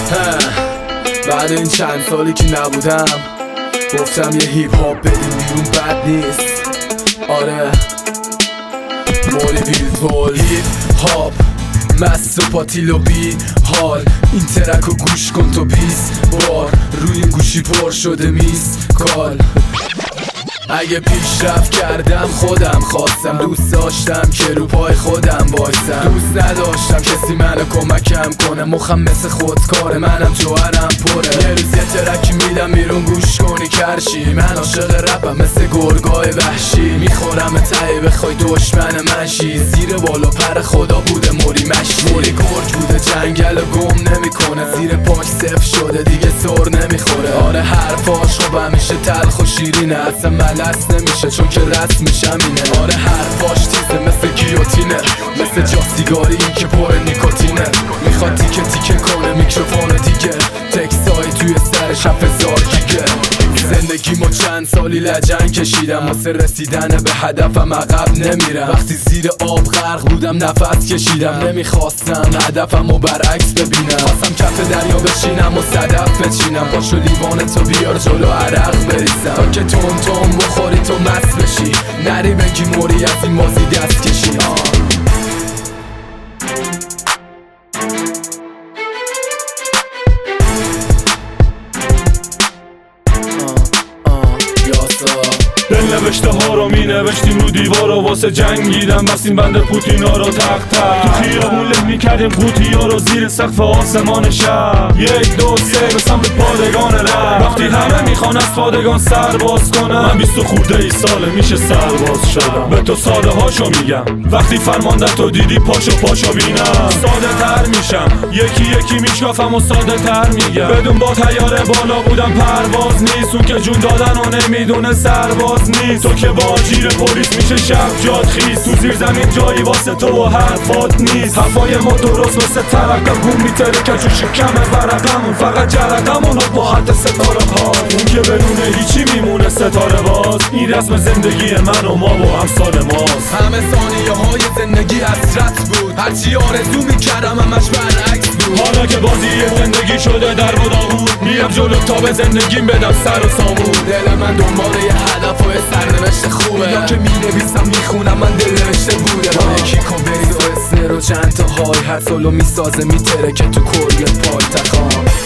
بعد این چند سالی که نبودم گفتم یه هیپ هاپ بدیم بیرون بد نیست. آره موری ویلتول هیپ هاپ مست و پاتیل و بی حال. این ترک رو گوش کن تو 20 بار روی این گوشی پر شده میز کال. اگه پیشرفت کردم خودم خواستم، دوست داشتم که رو پای خودم بایستم، دوست نداشتم کسی منو کمکم کنه. مخم مثل خودکاره، منم جوهرم پره. یه روز یه ترکی میدم بیرون گوش کنی کرشی. من عاشق رپم مثل گرگای وحشی، میخورم ته بخوای دشمن منشی. زیر بالا پر خدا بوده موری مشتی، موری گرگ بوده جنگل گم نمیکنه. زیر پاک صفر شده دیگه سر نمیخوره. آره حرفاش خب همیشه تلخ و شیرینه، اصلا ملس نمیشه چون که رسمش همینه. آره حرفاش تیزه مثل گیوتینه، مثل جاستیگاری این که پر نیکوتینه. میخواد تیکه تیکه کنه میکروفون دیگه، تکسای توی سرش 7000 گیگه. زندگیمو چند سالی لجنگ کشیدم، واسه رسیدن به هدفم عقب نمیرم. وقتی زیر آب غرق بودم نفس کشیدم، نمیخواستم هدفمو برعکس ببینم. خواستم کف دریا بشینم و صدف بچینم. پاشو لیوان تو بیار جلو عرق بریزم، تا که تون تون بخوری تو مست بشی. نری بگی موری از این مازی دست کشی. دل نوشته ها رو می نوشتیم رو دیوارا، واسه جنگیدم بستیم بند پوتینا رو تق تق. تو خیابون له می کردیم قوطی ها رو زیر سقف آسمان شب. 1 2 3 به سمت پادگان رفت. وقتی همه میخوان از پادگان سر باز کنم، من 20 خورده ای ساله میشه سرباز شدم. به تو ساده هاشو میگم، وقتی فرمانده تو دیدی پاشو بینم. ساده تر میشم، یکی یکی میشکافم و ساده تر میگم. بدون با تیاره بالا بودم پرواز نیست، اون که جون دادن و نمیدونه سرباز نیست. تو که با جیر پلیس میشه شب جاد خیز. تو زیر زمین جایی واسه تو و حرفات نیست. حرفای ما درست مثل ترقه بوم میترکه چون شکم ورقمون. فقط جرقمون رو با حد ستاره ها، اون که بدون هیچی میمونه ستاره باز. این رسم زندگی من و ما و امثال ماست. همه ثانیه های زندگی حسرت بود، هرچی آرزو میکردم همش برعکس بود. حالا که بازی زندگی شده در و داغون، میرم جلو تا به زندگیم بدم سر و سامون. دل من دنبال یه هدف و یه سرنوشت خوبه، یا که مینویسم میخونم من دل نوشته بوده. یکی کوبیز و اسنر و چند تا های هر سالو میسازه میتره که تو کل پای تخام.